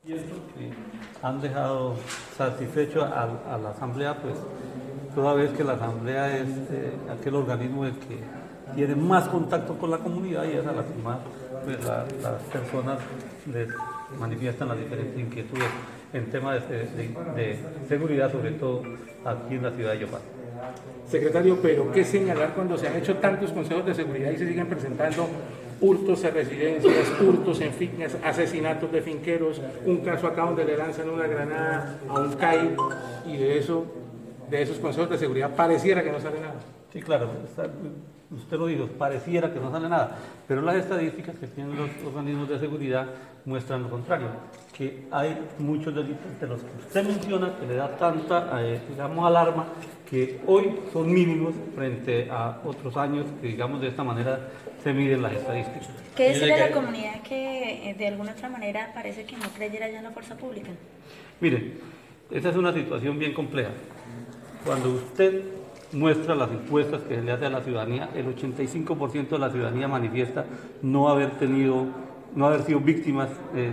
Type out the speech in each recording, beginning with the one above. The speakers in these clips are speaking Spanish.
Pienso que han dejado satisfecho a la Asamblea, pues toda vez que la Asamblea es aquel organismo el que tiene más contacto con la comunidad y es a la que más pues, las personas les manifiestan las diferentes inquietudes en temas de seguridad, sobre todo aquí en la ciudad de Yopal. Secretario, pero ¿qué señalar cuando se han hecho tantos consejos de seguridad y se siguen presentando hurtos a residencias, hurtos en fincas, asesinatos de finqueros, un caso acá donde le lanzan una granada a un CAI y de esos consejos de seguridad pareciera que no sale nada? Sí, claro, usted lo dijo, pareciera que no sale nada, pero las estadísticas que tienen los organismos de seguridad muestran lo contrario, que hay muchos delitos de los que usted menciona que le da tanta, digamos, alarma, que hoy son mínimos frente a otros años que, digamos, de esta manera se miden las estadísticas. ¿Qué decirle a la comunidad que de alguna otra manera parece que no creyera ya en la fuerza pública? Mire, esa es una situación bien compleja. Cuando usted muestra las encuestas que se le hace a la ciudadanía, el 85% de la ciudadanía manifiesta no haber sido víctimas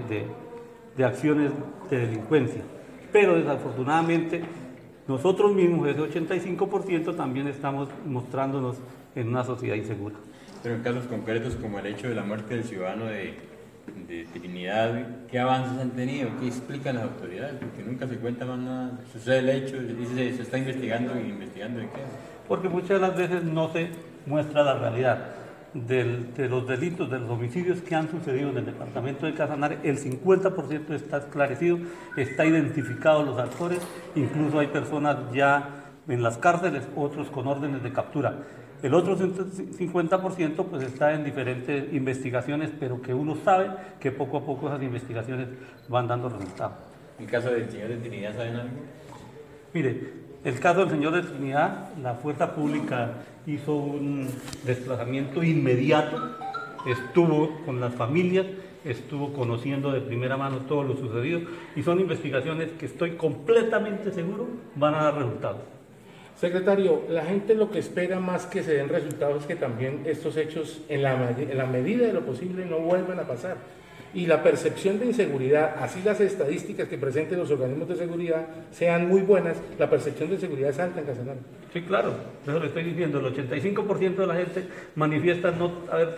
de acciones de delincuencia. Pero desafortunadamente nosotros mismos, ese 85%, también estamos mostrándonos en una sociedad insegura. Pero en casos concretos como el hecho de la muerte del ciudadano de Trinidad, ¿qué avances han tenido? ¿Qué explican las autoridades? Porque nunca se cuenta más nada. Sucede el hecho, dice, se está investigando y investigando de qué. Porque muchas de las veces no se muestra la realidad de los delitos, de los homicidios que han sucedido en el departamento de Casanare. El 50% está esclarecido, está identificado los actores, incluso hay personas ya en las cárceles, otros con órdenes de captura. El otro 50% pues está en diferentes investigaciones, pero que uno sabe que poco a poco esas investigaciones van dando resultados. ¿En caso del señor de Trinidad saben algo? Mire, el caso del señor de Trinidad, la fuerza pública hizo un desplazamiento inmediato, estuvo con las familias, estuvo conociendo de primera mano todo lo sucedido y son investigaciones que estoy completamente seguro van a dar resultados. Secretario, la gente lo que espera más que se den resultados es que también estos hechos, en la medida de lo posible, no vuelvan a pasar. Y la percepción de inseguridad, así las estadísticas que presenten los organismos de seguridad sean muy buenas, la percepción de seguridad es alta en Casanare. Sí, claro, eso le estoy diciendo, el 85% de la gente manifiesta no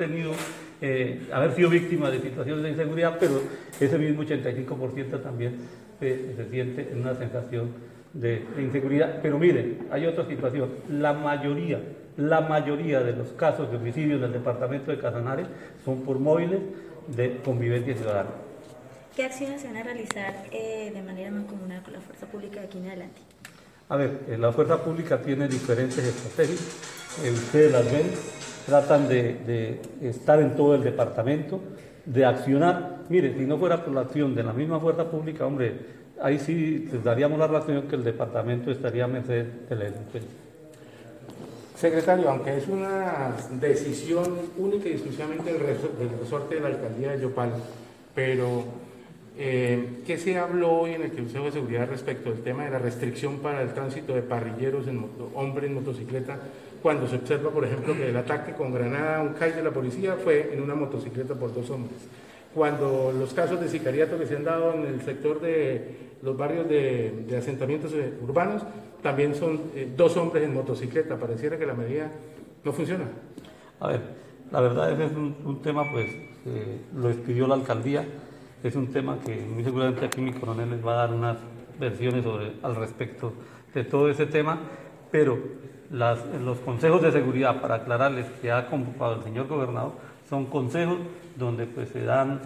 haber sido víctima de situaciones de inseguridad, pero ese mismo 85% también se siente en una sensación de inseguridad. Pero mire, hay otra situación, la mayoría de los casos de homicidios del departamento de Casanare son por móviles de convivencia ciudadana. ¿Qué acciones se van a realizar de manera mancomunada con la fuerza pública de aquí en adelante? A ver, la fuerza pública tiene diferentes estrategias, ustedes las ven, tratan de estar en todo el departamento, de accionar. Mire, si no fuera por la acción de la misma fuerza pública, hombre, ahí sí les daríamos la razón que el departamento estaría a merced de la delincuencia. Secretario, aunque es una decisión única y exclusivamente del resorte de la alcaldía de Yopal, pero ¿qué se habló hoy en el Consejo de Seguridad respecto al tema de la restricción para el tránsito de parrilleros, hombres en motocicleta, cuando se observa, por ejemplo, que el ataque con granada a un CAI de la policía fue en una motocicleta por 2 hombres? Cuando los casos de sicariato que se han dado en el sector de los barrios de asentamientos urbanos, también son 2 hombres en motocicleta. Pareciera que la medida no funciona. A ver, la verdad es que es un tema, pues, lo expidió la alcaldía, es un tema que muy seguramente aquí mi coronel les va a dar unas versiones al respecto de todo ese tema, pero los consejos de seguridad, para aclararles que ha convocado el señor gobernador, son consejos donde pues se dan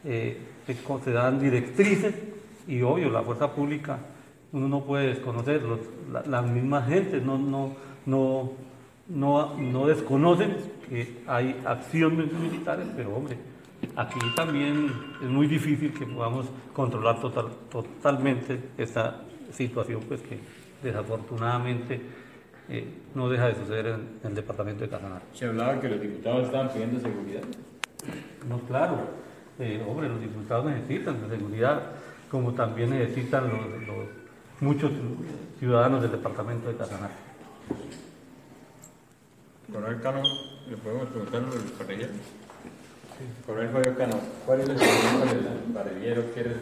directrices y obvio la fuerza pública uno no puede desconocer, las mismas gentes no desconocen que hay acciones militares, pero hombre, aquí también es muy difícil que podamos controlar totalmente esta situación, pues que desafortunadamente no deja de suceder en el departamento de Casanare. Se hablaba que los diputados estaban pidiendo seguridad. No, claro, hombre, los diputados necesitan de seguridad, como también necesitan muchos ciudadanos del departamento de Casanare. Coronel Cano, ¿le podemos preguntar lo del parrillero? Sí. Coronel Fabio Cano, ¿cuál es el problema del parrillero? ¿Qué